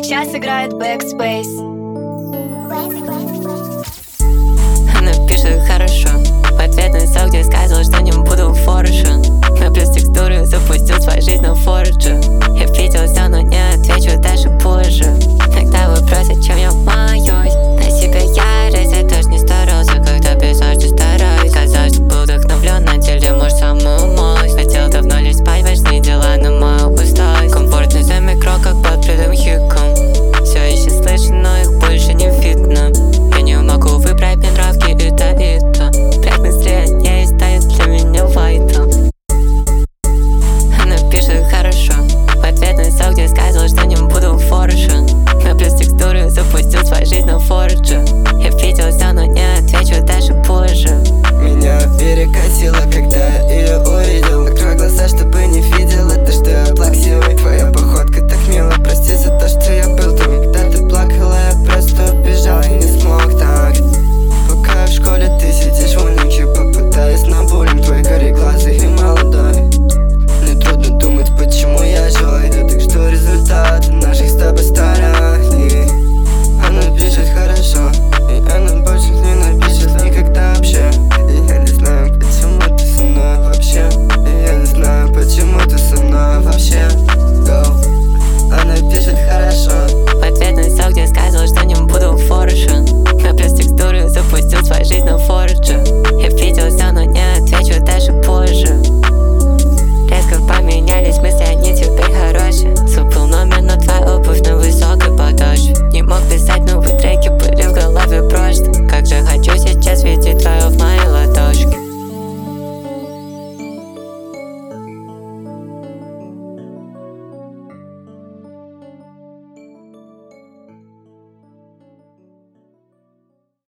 сейчас играет Backspace. Она пишет хорошо, в ответ на сок, где сказал, что не буду форша. На плюс текстуры запустил свою жизнь на форже. Я виделся, но не отвечу даже позже. Иногда вопросы, чем я маюсь. На себя ярость, я тоже не старался, когда писал, что стараюсь. Казалось, что был вдохновлен, на деле, может, самую малость. Хотел давно лишь спать, важные дела, но мою усталость. Комфортный за микро, как под прямым хиком. Все еще слышу, но их больше не видно. Я не могу выбрать, мне нравки и то. Трек настроение и станет для меня вайтом. Она пишет хорошо, в ответ на сок, где сказал, что не буду форша. На плюс текстуры запустил свою жизнь на форже. Я виделся, но не отвечу даже позже. Меня перекосило